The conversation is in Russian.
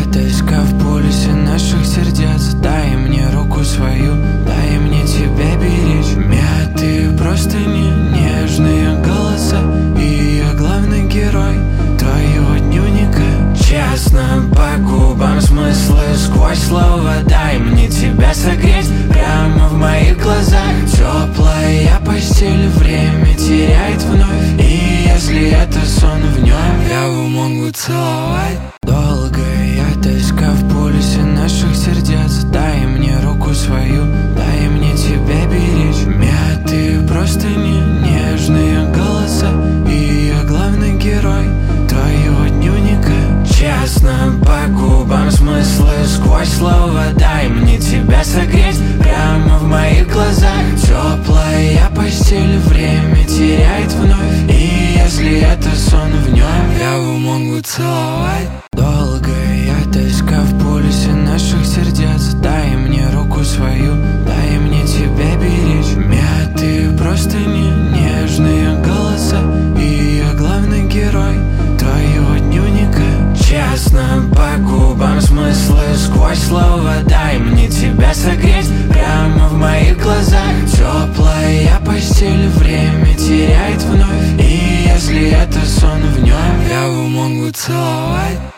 тоска в полюсе наших сердец. Дай мне руку свою, дай мне тебя беречь. Мятые простыни, нежные голоса, и я главный герой твоего дневника. Честно по губам смыслы сквозь слова. Дай мне тебя согреть прямо в моих глазах. Теплая постель время теряет вновь, и если это сон, в нем я могу целовать. Долгая тоска в полюсе наших сердец. Дай мне руку свою, дай мне тебя беречь. Мятые простыни, нежные голоса, и я главный герой твоего дневника. Честно по губам смыслы сквозь слова. Дай мне тебя согреть прямо в моих глазах. Теплая постель время теряет вновь, и если это сон, в нем я могу целовать. Долгая тоска в полюсе наших сердец. Дай мне руку свою, дай мне тебя беречь. Мятые простыни, нежные голоса, и я главный герой твоего дневника. Честно по губам смыслы сквозь слова. Дай мне тебя согреть прямо в моих глазах. Теплая постель время теряет вновь, и если это сон, в нем я могу целовать.